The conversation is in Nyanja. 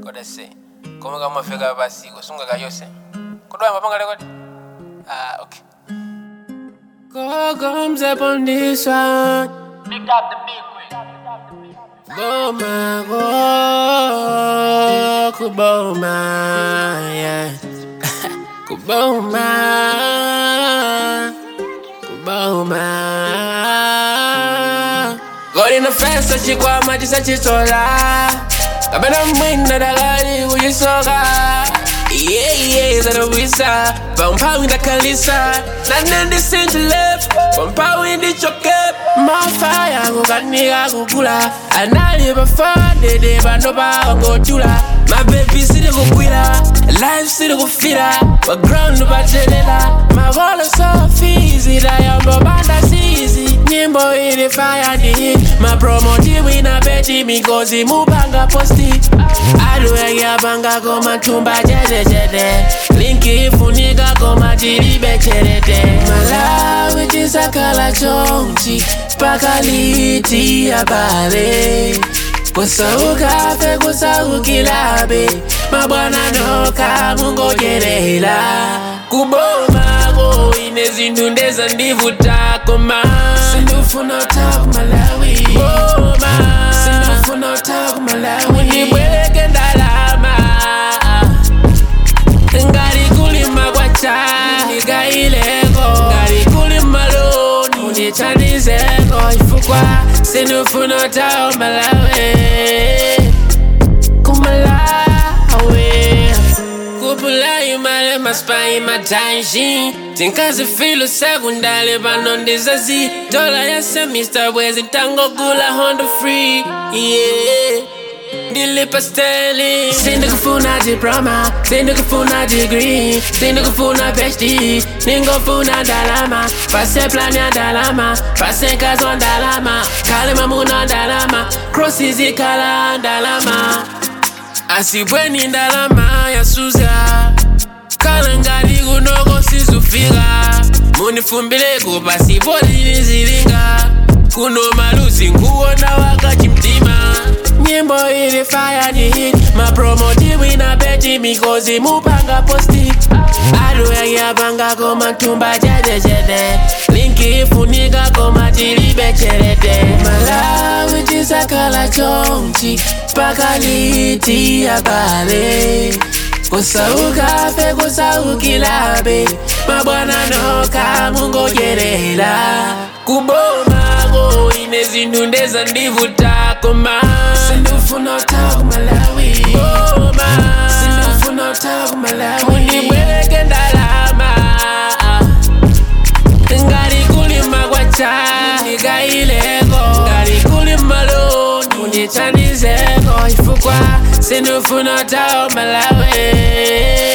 What I say? Como kama fika basi kusunga kayose. Kodwa mapanga record. Okay. Go comes up on this one. Pick up the big way. Boma, go, Kuboma, yeah. Kuboma, Kuboma. Got in the fence, so she got my chisola. Kabena mwina dagari uyisoga. Yeah, zara wisa. Vampa winda kalisa. Nanende senti left. Vampa windi choke. Mafaya kukaniga kukula. Anali bafande de bando ba ngotula. My baby sidi kukwila. Life sidi kufira. Background batelela. My roller so easy. Dayambo banda sizi. Nyimbo ili fire ni hit. My promo tiwi na beti mikozi mubanga posti. Aduwe ya banga koma tumba jede jede. Linki ifunika koma jiribe cherete. Malawi tisakala chonchi. Pakaliti ya bale. Kusauka fe kusaukilabe. Mabwana noka mungo jerela. Kuboma go inezindundeza ndivuta koma. Sindufuna utaku Malawi. Boma sindufuna utaku Malawi. Unibweke ndalama. Ngari kulima kwacha. Unigaileko. Ngari kulima loni. Unichanizeko ifukwa. Sindufuna utaku Malawi. Kumalawi. Kupula imale maspa imatanshi. Tinkazi filo sekundale banondizazi. Dola ya semester bwezi tango gula Honda free. Yeah. Dilipa steli. Sindikufuna diploma. Sindikufuna degree. Sindikufuna PhD. Ningofuna dalama. Pase plan ya dalama. Pase kazo dalama. Kalima muna dalama. Crosses kala dalama. Asibweni ndalama ya suza. Kalangari kunoko sizufika. Munifumbile kupasi poli nizilinga. Kuno malusi nguona wakati mtima. Nyimbo ili fire ni hit. Mapromo tiwi na beti mikozi mupanga posti. Aduwe ya banga koma tumba jede jede. Linki ifunika koma jiribe cherete. Malawi tisakala chonchi. Pakaliti ya bale. Kusauka fe kusaukilabe. Mabwana noka mungo jerela. Kuboma go inezindundeza ndivuta koma. Sindufuna utaku Malawi. Boma sindufuna utaku Malawi. Unibweke ndalama. Ngari kulima kwacha. Unigaileko. Ngari kulima loni. Unichanizeko ifukwa. Sindufuna utaku Malawi.